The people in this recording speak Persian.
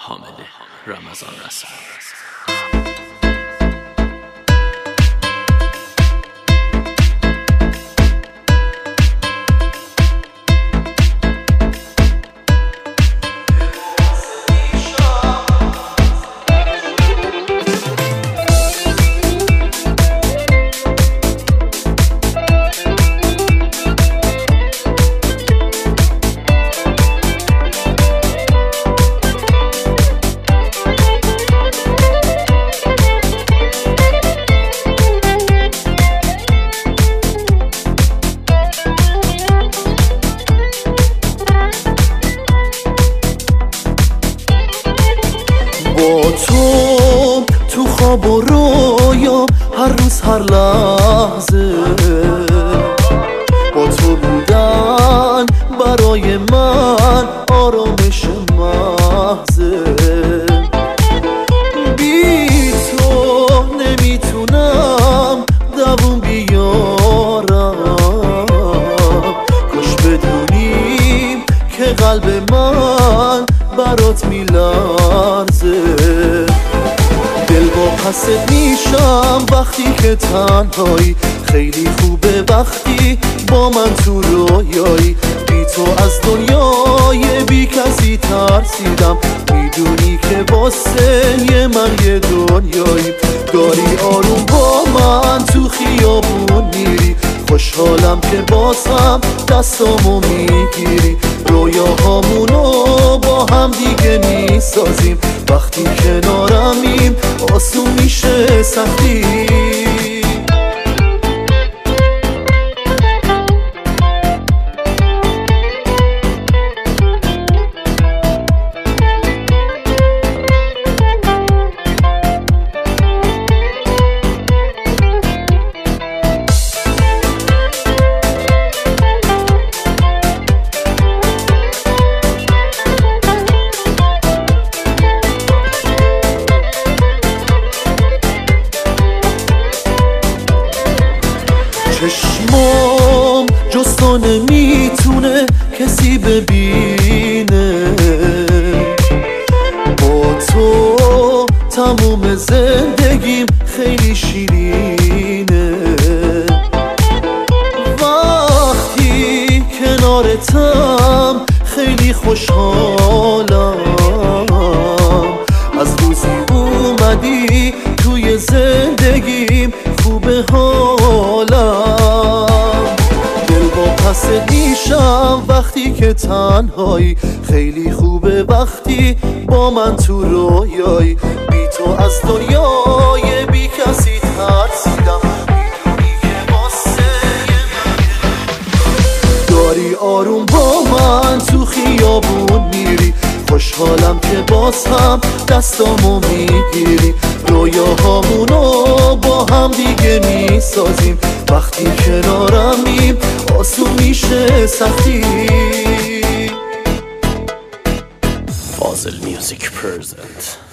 حامد رمضان رسول. با تو خواب و رویا هر روز هر لحظه با تو بودن برای من آرامش محضه. بی تو نمیتونم دووم بیارم، کاش بدونیم که قلب من برات میلرزه. دل با پست میشم وقتی که تنهایی، خیلی خوبه وقتی با من تو رویایی. بی تو از دنیای بی کسی ترسیدم، میدونی که واسه من یه دنیایی. داری آروم با من تو خیابون میری، خوشحالم که بازم دستامو میگیری. رویاهامونو با هم دیگه میسازیم، وقتی کنارمیم آسون میشه سختی. چشمام جز تو نمیتونه کسی ببینه، با تو تموم زندگیم خیلی شیرینه. وقتی کنارتم خیلی خوشحالم، از روزی اومدی توی زندگیم خوبه حالم. دل با پست میشم وقتی که تنهایی، خیلی خوبه وقتی با من تو رویایی. بی تو از دنیای بی کسی ترسیدم، میدونی که واسه من داری آروم با من تو خیابون میری. خوشحالم که باز هم دستامو میگیری. رویاهامونو با هم دیگه میسازیم، وقتی کنارمیم آسون میشه سختی. فاضل میوزیک پرزنت.